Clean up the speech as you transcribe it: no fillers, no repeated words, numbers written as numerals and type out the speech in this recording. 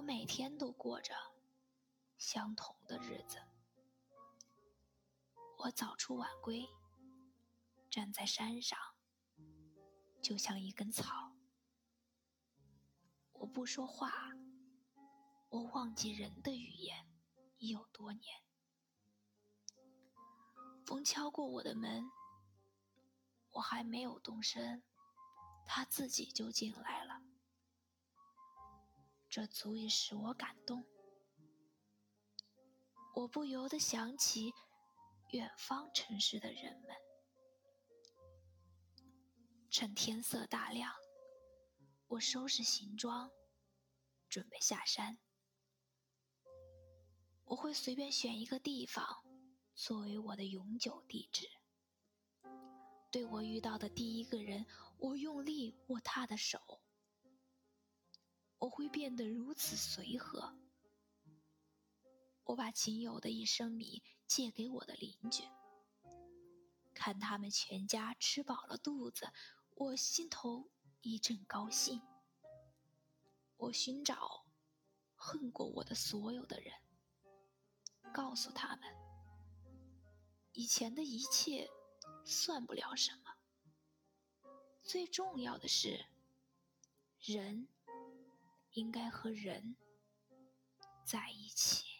我每天都过着相同的日子。我早出晚归，站在山上，就像一根草。我不说话，我忘记人的语言已有多年。风敲过我的门，我还没有动身，他自己就进来了。这足以使我感动。我不由得想起远方城市的人们。趁天色大亮，我收拾行装，准备下山。我会随便选一个地方作为我的永久地址。对我遇到的第一个人，我用力握他的手。我会变得如此随和。我把仅有的1升米借给我的邻居，看他们全家吃饱了肚子，我心头一阵高兴。我寻找恨过我的所有的人，告诉他们，以前的一切算不了什么，最重要的是，人应该和人在一起。